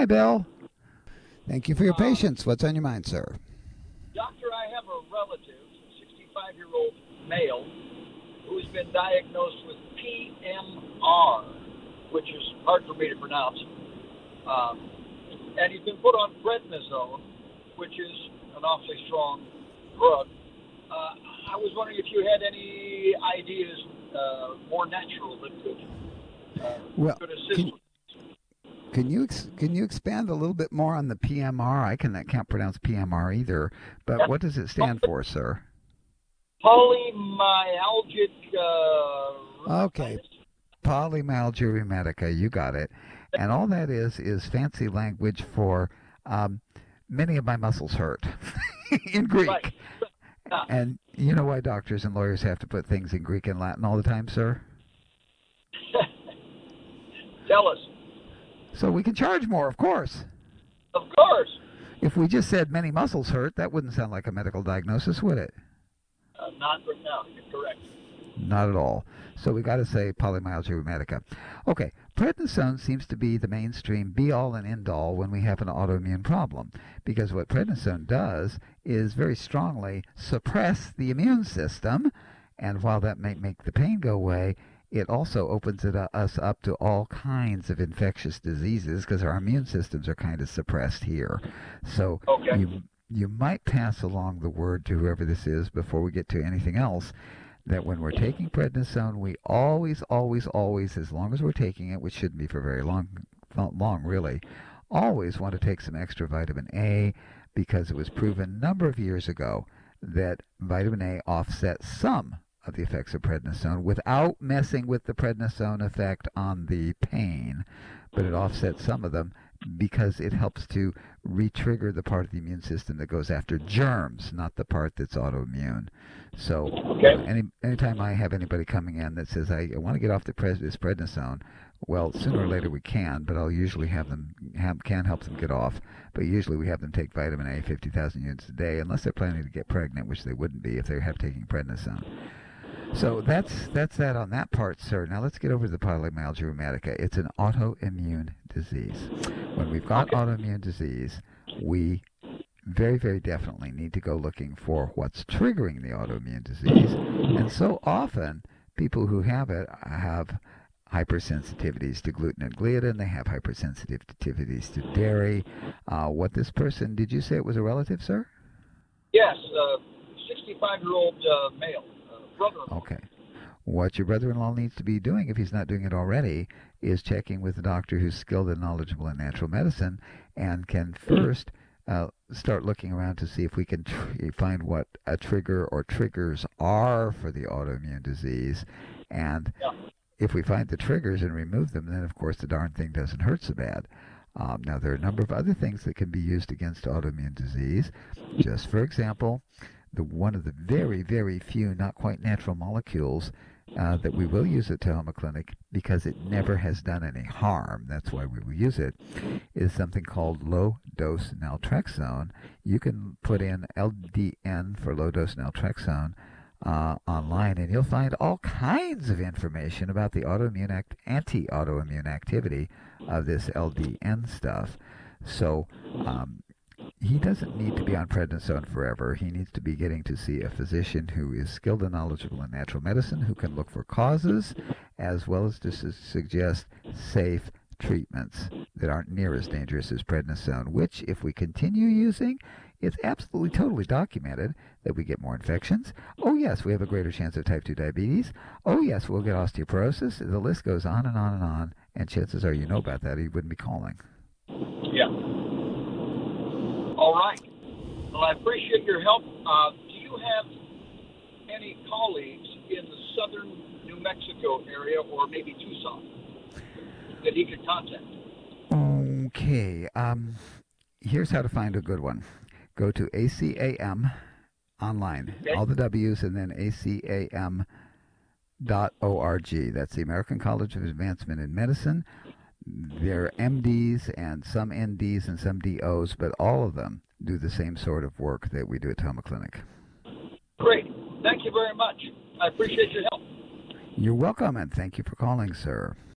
Hi, Bill. Thank you for your patience. What's on your mind, sir? Doctor, I have a relative, a 65-year-old male, who's been diagnosed with PMR, which is hard for me to pronounce. And he's been put on prednisone, which is an awfully strong drug. I was wondering if you had any ideas more natural that Well, could assist can with. can you expand a little bit more on the PMR? I can't pronounce PMR either, but what does it stand for, sir? Polymyalgic Okay, rheumatis. polymyalgia rheumatica. You got it. And all that is fancy language for um, many of my muscles hurt in Right. Greek. Yeah. And you know why doctors and lawyers have to put things in Greek and Latin all the time, sir? Tell us. So we can charge more, of course. Of course. If we just said many muscles hurt, that wouldn't sound like a medical diagnosis, would it? Not right now. You're correct. Not at all. So we got to say polymyalgia rheumatica. Okay, prednisone seems to be the mainstream be-all and end-all when we have an autoimmune problem, because what prednisone does is very strongly suppress the immune system, and while that may make the pain go away, it also opens us up to all kinds of infectious diseases because our immune systems are kind of suppressed here. So Okay. you might pass along the word to whoever this is before we get to anything else that when we're taking prednisone, we always, always, always, as long as we're taking it, which shouldn't be for very long really, always want to take some extra vitamin A because it was proven a number of years ago that vitamin A offsets some of the effects of prednisone without messing with the prednisone effect on the pain, but it offsets some of them because it helps to re-trigger the part of the immune system that goes after germs, not the part that's autoimmune. So Okay. anytime I have anybody coming in that says, I want to get off this prednisone, well, sooner or later we can, but I'll usually can help them get off. But usually we have them take vitamin A 50,000 units a day, unless they're planning to get pregnant, which they wouldn't be if they have taking prednisone. So that's that on that part, sir. Now let's get over to the polymyalgia rheumatica. It's an autoimmune disease. When we've got Okay. autoimmune disease, we very, very definitely need to go looking for what's triggering the autoimmune disease. And so often, people who have it have hypersensitivities to gluten and gliadin. They have hypersensitivities to dairy. What this person, did you say it was a relative, sir? Yes. 65-year-old male, brother-in-law. Okay. What your brother-in-law needs to be doing, if he's not doing it already, is checking with a doctor who's skilled and knowledgeable in natural medicine and can first start looking around to see if we can find what a trigger or triggers are for the autoimmune disease. And Yeah. if we find the triggers and remove them, then of course the darn thing doesn't hurt so bad. Now, there are a number of other things that can be used against autoimmune disease. Just for example, one of the very, very few not quite natural molecules that we will use at Tehoma Clinic because it never has done any harm, that's why we will use it, is something called low-dose naltrexone. You can put in LDN for low-dose naltrexone online, and you'll find all kinds of information about the anti-autoimmune activity of this LDN stuff. So he doesn't need to be on prednisone forever. He needs to be getting to see a physician who is skilled and knowledgeable in natural medicine, who can look for causes, as well as to suggest safe treatments that aren't near as dangerous as prednisone, which, if we continue using, it's absolutely totally documented that we get more infections. Oh, yes, we have a greater chance of type 2 diabetes. Oh, yes, we'll get osteoporosis. The list goes on and on and on, and chances are you know about that or you wouldn't be calling. Yeah. All right. Well, I appreciate your help. Do you have any colleagues in the southern New Mexico area or maybe Tucson that he could contact? Okay, here's how to find a good one. Go to ACAM online, Okay. all the W's, and then ACAM.org. That's the American College of Advancement in Medicine. There are MDs and some NDs and some DOs, but all of them do the same sort of work that we do at Tehoma Clinic. Great. Thank you very much. I appreciate your help. You're welcome, and thank you for calling, sir.